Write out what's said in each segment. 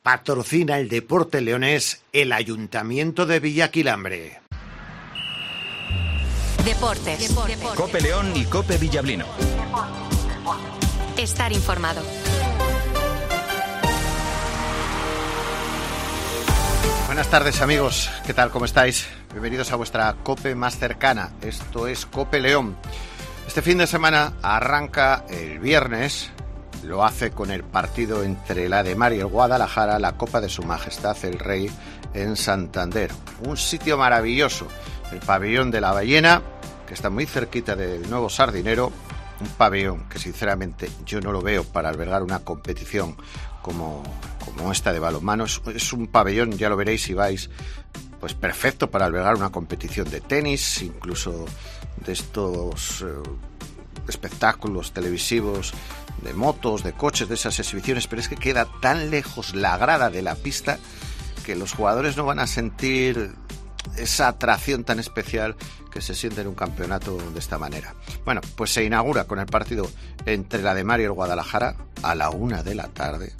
Patrocina el deporte leonés el Ayuntamiento de Villaquilambre. Deportes. Cope León y Cope Villablino. Estar informado. Buenas tardes, amigos. ¿Qué tal? ¿Cómo estáis? Bienvenidos a vuestra Cope más cercana. Esto es Cope León. Este fin de semana arranca el viernes. Lo hace con el partido entre el Ademar y el Guadalajara, la Copa de Su Majestad el Rey en Santander. Un sitio maravilloso, el pabellón de la Ballena, que está muy cerquita del nuevo Sardinero. Un pabellón que sinceramente yo no lo veo para albergar una competición como esta de balonmano. Es un pabellón, ya lo veréis si vais, pues perfecto para albergar una competición de tenis, incluso de estos espectáculos televisivos, de motos, de coches, de esas exhibiciones, pero es que queda tan lejos la grada de la pista que los jugadores no van a sentir esa atracción tan especial que se siente en un campeonato de esta manera. Bueno, pues se inaugura con el partido entre el Ademar y el Guadalajara a la 1 de la tarde,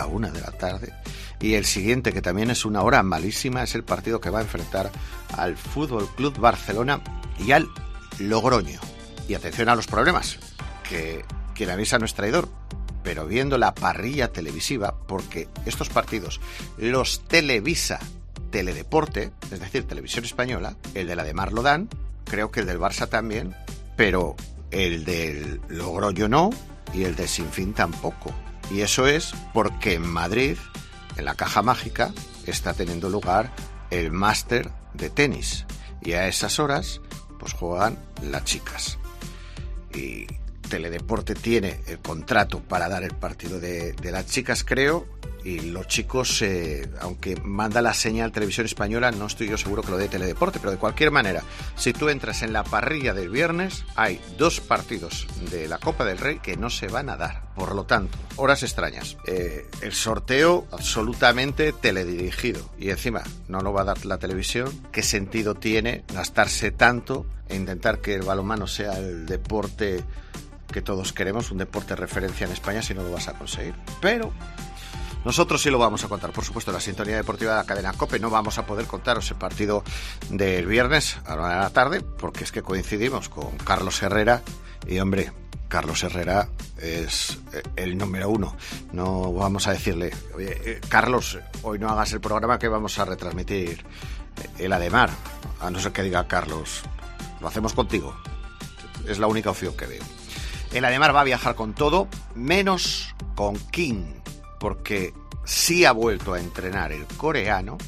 y el siguiente, que también es una hora malísima, es el partido que va a enfrentar al Fútbol Club Barcelona y al Logroño. Y atención a los problemas, que quien avisa no es traidor, pero viendo la parrilla televisiva, porque estos partidos los televisa Teledeporte, es decir, Televisión Española, el del Ademar lo dan, creo que el del Barça también, pero el del Logroño no, y el de Sinfín tampoco. Y eso es porque en Madrid, en la Caja Mágica, está teniendo lugar el máster de tenis, y a esas horas pues juegan las chicas. Y Teledeporte tiene el contrato para dar el partido de las chicas, creo, y los chicos, aunque manda la señal Televisión Española, no estoy yo seguro que lo dé Teledeporte, pero de cualquier manera, si tú entras en la parrilla del viernes, hay 2 partidos de la Copa del Rey que no se van a dar. Por lo tanto, horas extrañas. El sorteo absolutamente teledirigido, y encima no lo va a dar la televisión. ¿Qué sentido tiene gastarse tanto e intentar que el balonmano sea el deporte que todos queremos, un deporte de referencia en España, si no lo vas a conseguir? Pero nosotros sí lo vamos a contar, por supuesto, en la sintonía deportiva de la cadena COPE. No vamos a poder contaros el partido del viernes a la 1 de la tarde, porque es que coincidimos con Carlos Herrera, y hombre, Carlos Herrera es el número 1. No vamos a decirle, oye, Carlos, hoy no hagas el programa que vamos a retransmitir el Ademar, a no ser que diga Carlos, lo hacemos contigo. Es la única opción que veo. El Ademar va a viajar con todo, menos con Kim, porque sí ha vuelto a entrenar el coreano,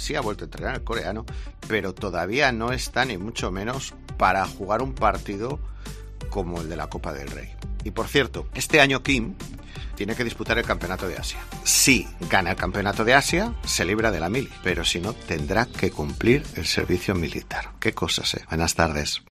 pero todavía no está ni mucho menos para jugar un partido como el de la Copa del Rey. Y por cierto, este año Kim tiene que disputar el Campeonato de Asia. Si gana el Campeonato de Asia, se libra de la mili, pero si no, tendrá que cumplir el servicio militar. Qué cosas, ¿eh? Buenas tardes.